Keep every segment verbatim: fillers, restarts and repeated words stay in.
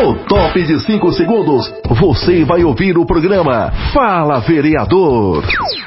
No top de cinco segundos, você vai ouvir o programa Fala Vereador.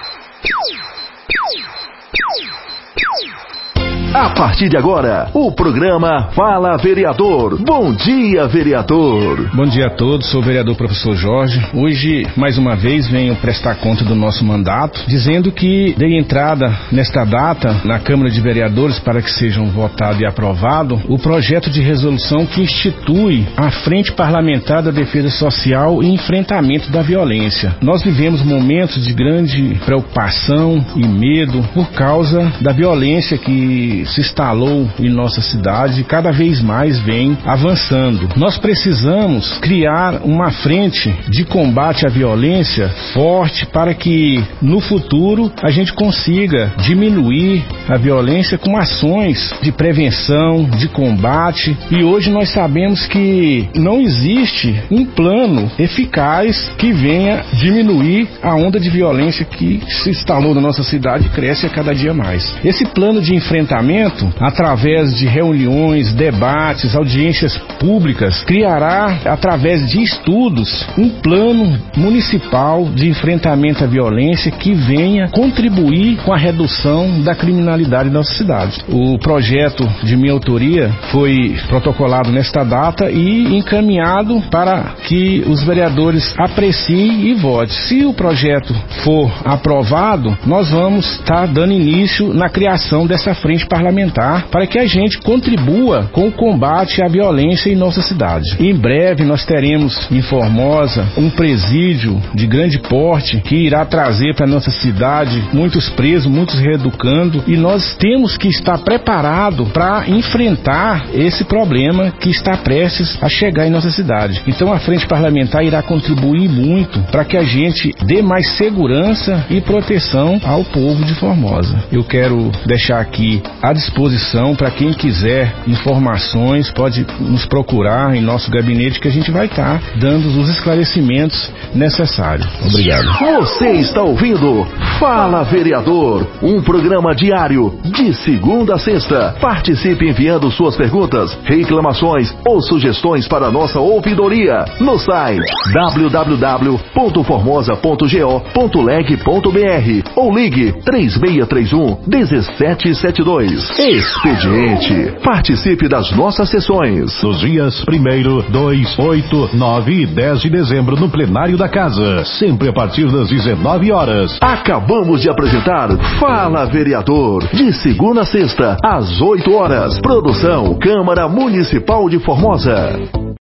A partir de agora, o programa Fala Vereador. Bom dia, vereador. Bom dia a todos, sou o vereador professor Jorge. Hoje, mais uma vez, venho prestar conta do nosso mandato, dizendo que dei entrada nesta data na Câmara de Vereadores para que sejam votado e aprovado o projeto de resolução que institui a Frente Parlamentar da Defesa Social e Enfrentamento da Violência. Nós vivemos momentos de grande preocupação e medo por causa da violência que se instalou em nossa cidade e cada vez mais vem avançando. Nós precisamos criar uma frente de combate à violência forte para que no futuro a gente consiga diminuir a violência com ações de prevenção, de combate. E hoje nós sabemos que não existe um plano eficaz que venha diminuir a onda de violência que se instalou na nossa cidade e cresce a cada dia mais. Esse plano de enfrentamento, através de reuniões, debates, audiências públicas, criará, através de estudos, um plano municipal de enfrentamento à violência que venha contribuir com a redução da criminalidade da nossa cidade. O projeto de minha autoria foi protocolado nesta data e encaminhado para que os vereadores apreciem e votem. Se o projeto for aprovado, nós vamos estar dando início na criação dessa frente parlamentar para que a gente contribua com o combate à violência em nossa cidade. Em breve nós teremos em Formosa um presídio de grande porte que irá trazer para nossa cidade muitos presos, muitos reeducando, e nós temos que estar preparados para enfrentar esse problema que está prestes a chegar em nossa cidade. Então a frente parlamentar irá contribuir muito para que a gente dê mais segurança e proteção ao povo de Formosa. Eu quero deixar aqui à disposição para quem quiser informações, pode nos procurar em nosso gabinete que a gente vai estar dando os esclarecimentos necessários. Obrigado. Você está ouvindo Fala Vereador, um programa diário de segunda a sexta. Participe enviando suas perguntas, reclamações ou sugestões para a nossa ouvidoria no site w w w ponto formosa ponto go ponto leg ponto b r ou ligue três seis três um um sete sete dois. Expediente. Participe das nossas sessões. Nos dias primeiro, dois, oito, nove e dez de dezembro no plenário da casa, sempre a partir das dezenove horas. Acabamos de apresentar Fala Vereador, de segunda a sexta, às oito horas. Produção Câmara Municipal de Formosa.